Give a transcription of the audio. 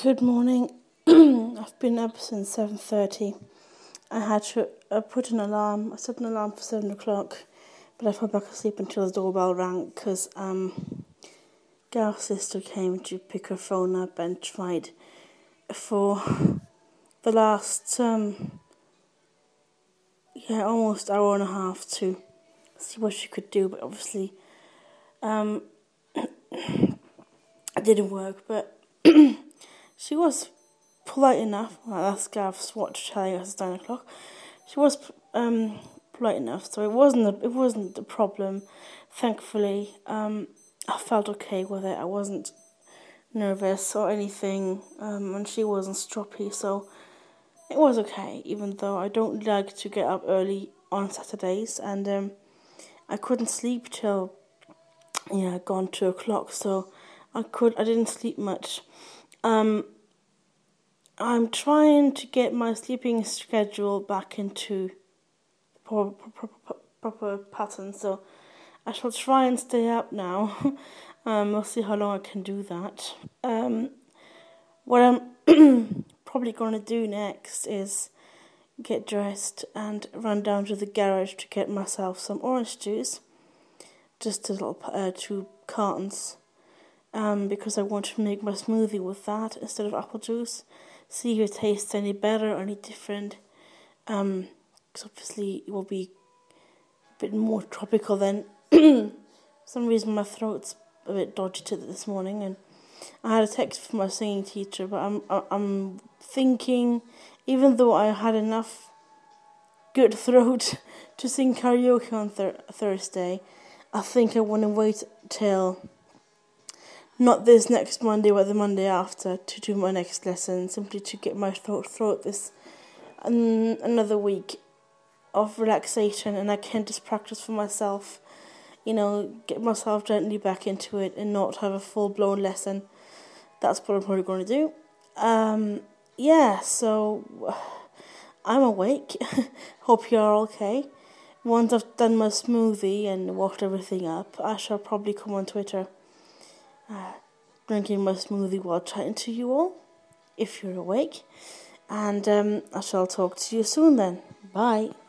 Good morning. I've been up since 7:30. I had to put an alarm. I set an alarm for 7 o'clock, but I fell back asleep until the doorbell rang because Gareth's sister came to pick her phone up and tried for the last almost hour and a half to see what she could do, but obviously it didn't work. But she was polite enough. Well, that's Gareth's watch telling us it's 9 o'clock. She was polite enough, so it wasn't a problem. Thankfully, I felt okay with it. I wasn't nervous or anything, and she wasn't stroppy, so it was okay. Even though I don't like to get up early on Saturdays, and I couldn't sleep till gone 2 o'clock, so I didn't sleep much. I'm trying to get my sleeping schedule back into proper pattern, so I shall try and stay up now. We'll see how long I can do that. What I'm probably going to do next is get dressed and run down to the garage to get myself some orange juice, just a little 2 cartons, because I want to make my smoothie with that instead of apple juice. See if it tastes any better or any different. Because obviously it will be a bit more tropical then. For some reason my throat's a bit dodgy this morning, and I had a text from my singing teacher, but I'm thinking, even though I had enough good throat to sing karaoke on Thursday, I think I want to wait till not this next Monday, but the Monday after, to do my next lesson, simply to get my throat this another week of relaxation, and I can just practice for myself, get myself gently back into it and not have a full-blown lesson. That's what I'm probably going to do. So I'm awake. Hope you're okay. Once I've done my smoothie and walked everything up, I shall probably come on Twitter drinking my smoothie while chatting to you all, if you're awake. And I shall talk to you soon then. Bye.